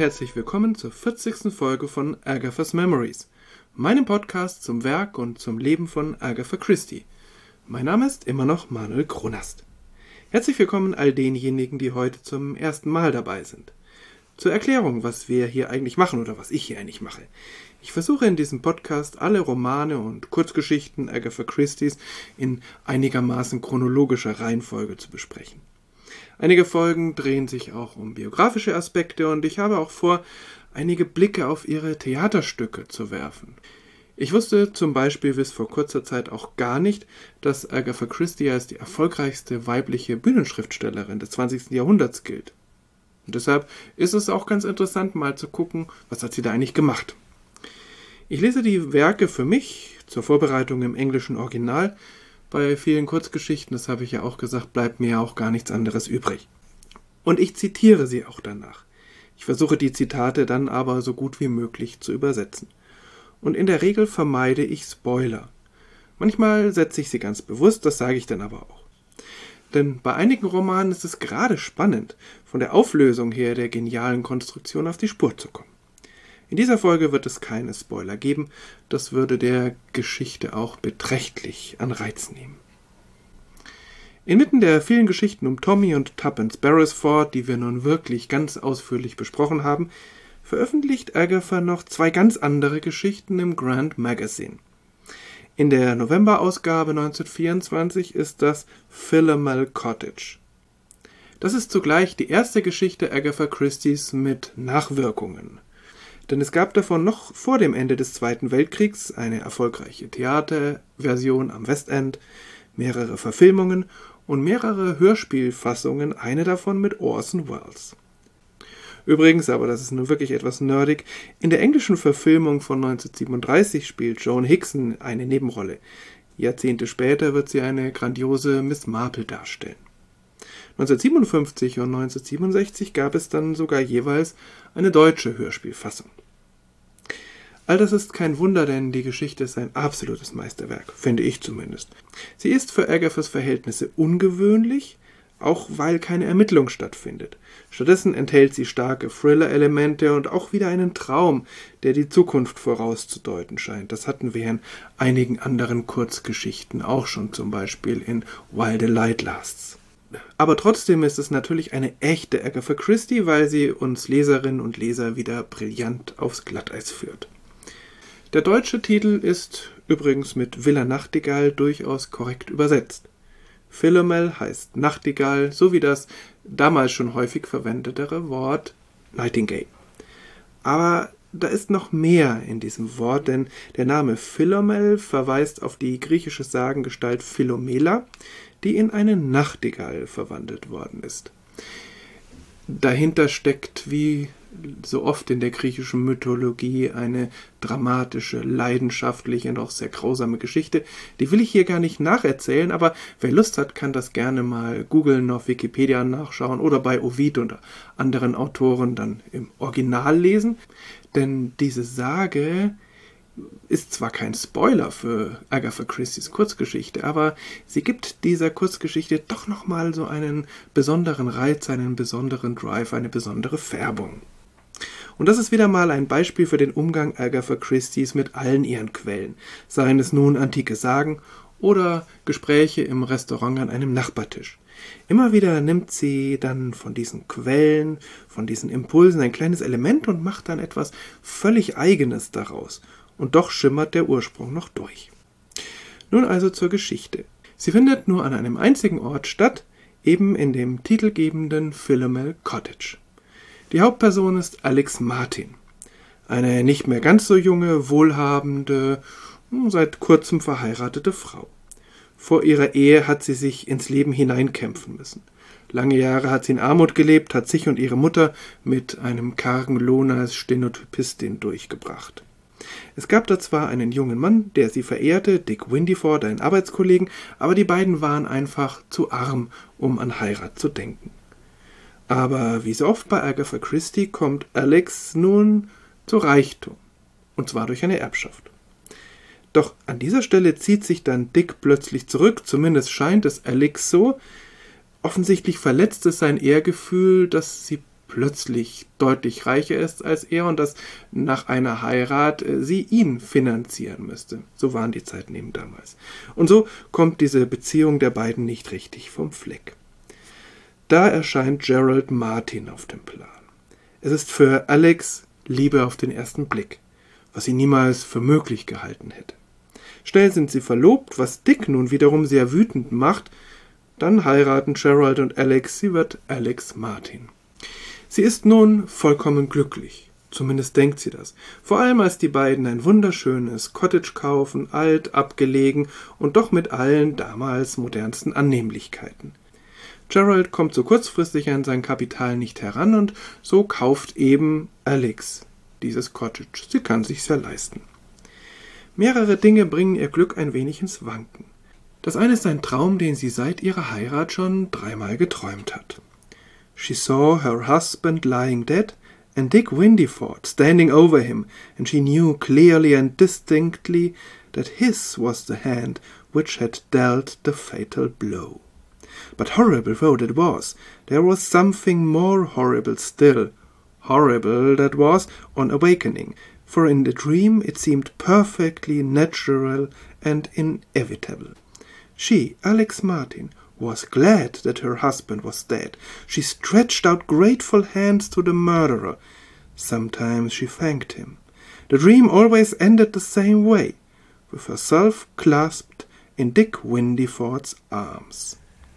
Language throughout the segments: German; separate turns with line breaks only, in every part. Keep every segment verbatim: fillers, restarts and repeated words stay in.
herzlich willkommen zur vierzigsten Folge von Agatha's Memories, meinem Podcast zum Werk und zum Leben von Agatha Christie. Mein Name ist immer noch Manuel Kronast. Herzlich willkommen all denjenigen, die heute zum ersten Mal dabei sind. Zur Erklärung, was wir hier eigentlich machen oder was ich hier eigentlich mache. Ich versuche in diesem Podcast alle Romane und Kurzgeschichten Agatha Christie's in einigermaßen chronologischer Reihenfolge zu besprechen. Einige Folgen drehen sich auch um biografische Aspekte und ich habe auch vor, einige Blicke auf ihre Theaterstücke zu werfen. Ich wusste zum Beispiel bis vor kurzer Zeit auch gar nicht, dass Agatha Christie als die erfolgreichste weibliche Bühnenschriftstellerin des zwanzigsten Jahrhunderts gilt. Und deshalb ist es auch ganz interessant, mal zu gucken, was hat sie da eigentlich gemacht. Ich lese die Werke für mich zur Vorbereitung im englischen Original. Bei vielen Kurzgeschichten, das habe ich ja auch gesagt, bleibt mir ja auch gar nichts anderes übrig. Und ich zitiere sie auch danach. Ich versuche die Zitate dann aber so gut wie möglich zu übersetzen. Und in der Regel vermeide ich Spoiler. Manchmal setze ich sie ganz bewusst, das sage ich dann aber auch. Denn bei einigen Romanen ist es gerade spannend, von der Auflösung her der genialen Konstruktion auf die Spur zu kommen. In dieser Folge wird es keine Spoiler geben, das würde der Geschichte auch beträchtlich an Reiz nehmen. Inmitten der vielen Geschichten um Tommy und Tuppence Beresford, die wir nun wirklich ganz ausführlich besprochen haben, veröffentlicht Agatha noch zwei ganz andere Geschichten im Grand Magazine. In der Novemberausgabe neunzehnhundertvierundzwanzig ist das Philomel Cottage. Das ist zugleich die erste Geschichte Agatha Christie's mit Nachwirkungen. Denn es gab davon noch vor dem Ende des Zweiten Weltkriegs eine erfolgreiche Theaterversion am West End, mehrere Verfilmungen und mehrere Hörspielfassungen, eine davon mit Orson Welles. Übrigens, aber das ist nun wirklich etwas nerdig, in der englischen Verfilmung von neunzehnhundertsiebenunddreißig spielt Joan Hickson eine Nebenrolle. Jahrzehnte später wird sie eine grandiose Miss Marple darstellen. neunzehnhundertsiebenundfünfzig und neunzehnhundertsiebenundsechzig gab es dann sogar jeweils eine deutsche Hörspielfassung. All das ist kein Wunder, denn die Geschichte ist ein absolutes Meisterwerk, finde ich zumindest. Sie ist für Agathas Verhältnisse ungewöhnlich, auch weil keine Ermittlung stattfindet. Stattdessen enthält sie starke Thriller-Elemente und auch wieder einen Traum, der die Zukunft vorauszudeuten scheint. Das hatten wir in einigen anderen Kurzgeschichten auch schon, zum Beispiel in While the Light Lasts. Aber trotzdem ist es natürlich eine echte Agatha Christie, weil sie uns Leserinnen und Leser wieder brillant aufs Glatteis führt. Der deutsche Titel ist übrigens mit Villa Nachtigall durchaus korrekt übersetzt. Philomel heißt Nachtigall, sowie das damals schon häufig verwendetere Wort Nightingale. Aber da ist noch mehr in diesem Wort, denn der Name Philomel verweist auf die griechische Sagengestalt Philomela, die in eine Nachtigall verwandelt worden ist. Dahinter steckt, wie so oft in der griechischen Mythologie, eine dramatische, leidenschaftliche und auch sehr grausame Geschichte. Die will ich hier gar nicht nacherzählen, aber wer Lust hat, kann das gerne mal googeln, auf Wikipedia nachschauen oder bei Ovid und anderen Autoren dann im Original lesen. Denn diese Sage ist zwar kein Spoiler für Agatha Christie's Kurzgeschichte, aber sie gibt dieser Kurzgeschichte doch nochmal so einen besonderen Reiz, einen besonderen Drive, eine besondere Färbung. Und das ist wieder mal ein Beispiel für den Umgang Agatha Christie's mit allen ihren Quellen, seien es nun antike Sagen oder Gespräche im Restaurant an einem Nachbartisch. Immer wieder nimmt sie dann von diesen Quellen, von diesen Impulsen ein kleines Element und macht dann etwas völlig Eigenes daraus. Und doch schimmert der Ursprung noch durch. Nun also zur Geschichte. Sie findet nur an einem einzigen Ort statt, eben in dem titelgebenden Philomel Cottage. Die Hauptperson ist Alix Martin, eine nicht mehr ganz so junge, wohlhabende, seit kurzem verheiratete Frau. Vor ihrer Ehe hat sie sich ins Leben hineinkämpfen müssen. Lange Jahre hat sie in Armut gelebt, hat sich und ihre Mutter mit einem kargen Lohn als Stenotypistin durchgebracht. Es gab da zwar einen jungen Mann, der sie verehrte, Dick Windyford, einen Arbeitskollegen, aber die beiden waren einfach zu arm, um an Heirat zu denken. Aber wie so oft bei Agatha Christie kommt Alix nun zu Reichtum, und zwar durch eine Erbschaft. Doch an dieser Stelle zieht sich dann Dick plötzlich zurück, zumindest scheint es Alix so. Offensichtlich verletzt es sein Ehrgefühl, dass sie plötzlich deutlich reicher ist als er und dass nach einer Heirat sie ihn finanzieren müsste. So waren die Zeiten eben damals. Und so kommt diese Beziehung der beiden nicht richtig vom Fleck. Da erscheint Gerald Martin auf dem Plan. Es ist für Alex Liebe auf den ersten Blick, was sie niemals für möglich gehalten hätte. Schnell sind sie verlobt, was Dick nun wiederum sehr wütend macht. Dann heiraten Gerald und Alex, sie wird Alex Martin. Sie ist nun vollkommen glücklich, zumindest denkt sie das, vor allem als die beiden ein wunderschönes Cottage kaufen, alt, abgelegen und doch mit allen damals modernsten Annehmlichkeiten. Gerald kommt so kurzfristig an sein Kapital nicht heran und so kauft eben Alex dieses Cottage. Sie kann sich's ja leisten. Mehrere Dinge bringen ihr Glück ein wenig ins Wanken. Das eine ist ein Traum, den sie seit ihrer Heirat schon dreimal geträumt hat. She saw her husband lying dead and Dick Windyford standing over him, and she knew clearly and distinctly that his was the hand which had dealt the fatal blow. But horrible though that was, there was something more horrible still. Horrible that was on awakening, for in the dream it seemed perfectly natural and inevitable. She, Alex Martin, was glad that her husband was dead. She stretched out grateful hands to the murderer. Sometimes she thanked him. The dream always ended the same way, with herself clasped in Dick Windyfords arms.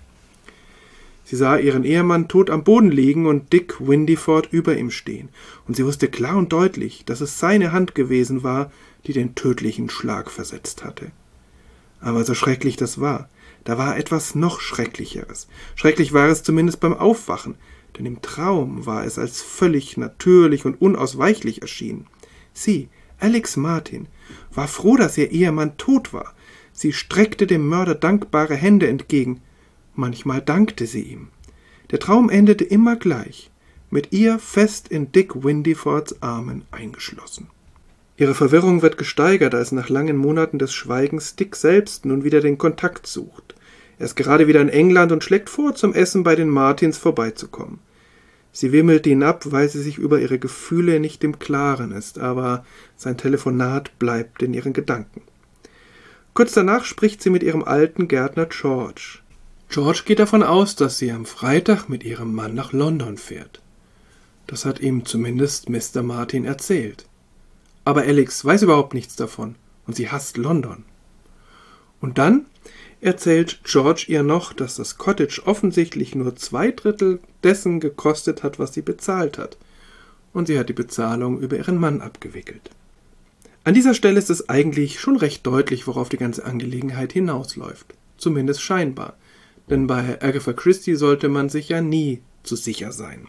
Sie sah ihren Ehemann tot am Boden liegen und Dick Windyford über ihm stehen, und sie wusste klar und deutlich, dass es seine Hand gewesen war, die den tödlichen Schlag versetzt hatte. Aber so schrecklich das war, da war etwas noch Schrecklicheres. Schrecklich war es zumindest beim Aufwachen, denn im Traum war es als völlig natürlich und unausweichlich erschienen. Sie, Alex Martin, war froh, dass ihr Ehemann tot war. Sie streckte dem Mörder dankbare Hände entgegen. Manchmal dankte sie ihm. Der Traum endete immer gleich, mit ihr fest in Dick Windyfords Armen eingeschlossen. Ihre Verwirrung wird gesteigert, als nach langen Monaten des Schweigens Dick selbst nun wieder den Kontakt sucht. Er ist gerade wieder in England und schlägt vor, zum Essen bei den Martins vorbeizukommen. Sie wimmelt ihn ab, weil sie sich über ihre Gefühle nicht im Klaren ist, aber sein Telefonat bleibt in ihren Gedanken. Kurz danach spricht sie mit ihrem alten Gärtner George. George geht davon aus, dass sie am Freitag mit ihrem Mann nach London fährt. Das hat ihm zumindest Mister Martin erzählt. Aber Alex weiß überhaupt nichts davon und sie hasst London. Und dann erzählt George ihr noch, dass das Cottage offensichtlich nur zwei Drittel dessen gekostet hat, was sie bezahlt hat. Und sie hat die Bezahlung über ihren Mann abgewickelt. An dieser Stelle ist es eigentlich schon recht deutlich, worauf die ganze Angelegenheit hinausläuft. Zumindest scheinbar. Denn bei Agatha Christie sollte man sich ja nie zu sicher sein.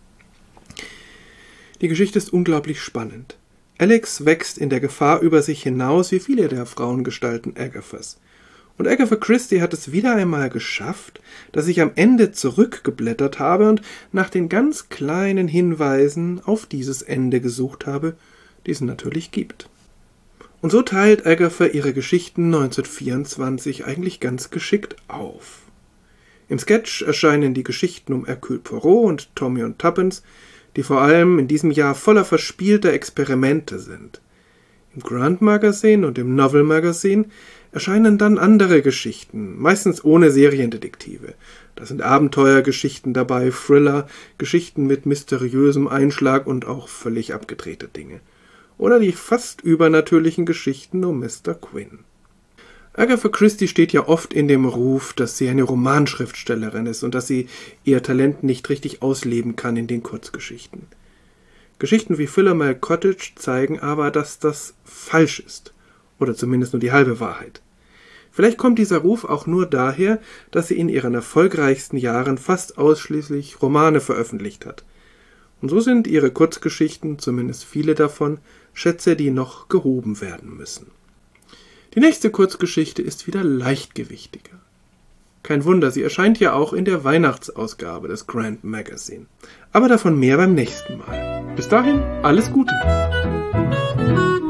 Die Geschichte ist unglaublich spannend. Alex wächst in der Gefahr über sich hinaus, wie viele der Frauengestalten Agathas. Und Agatha Christie hat es wieder einmal geschafft, dass ich am Ende zurückgeblättert habe und nach den ganz kleinen Hinweisen auf dieses Ende gesucht habe, die es natürlich gibt. Und so teilt Agatha ihre Geschichten neunzehnhundertvierundzwanzig eigentlich ganz geschickt auf. Im Sketch erscheinen die Geschichten um Hercule Poirot und Tommy und Tuppence, die vor allem in diesem Jahr voller verspielter Experimente sind. Im Grand Magazine und im Novel Magazine erscheinen dann andere Geschichten, meistens ohne Seriendetektive. Da sind Abenteuergeschichten dabei, Thriller, Geschichten mit mysteriösem Einschlag und auch völlig abgedrehte Dinge. Oder die fast übernatürlichen Geschichten um Mister Quinn. Agatha Christie steht ja oft in dem Ruf, dass sie eine Romanschriftstellerin ist und dass sie ihr Talent nicht richtig ausleben kann in den Kurzgeschichten. Geschichten wie Philomel Cottage zeigen aber, dass das falsch ist. Oder zumindest nur die halbe Wahrheit. Vielleicht kommt dieser Ruf auch nur daher, dass sie in ihren erfolgreichsten Jahren fast ausschließlich Romane veröffentlicht hat. Und so sind ihre Kurzgeschichten, zumindest viele davon, Schätze, die noch gehoben werden müssen. Die nächste Kurzgeschichte ist wieder leichtgewichtiger. Kein Wunder, sie erscheint ja auch in der Weihnachtsausgabe des Grand Magazine. Aber davon mehr beim nächsten Mal. Bis dahin, alles Gute!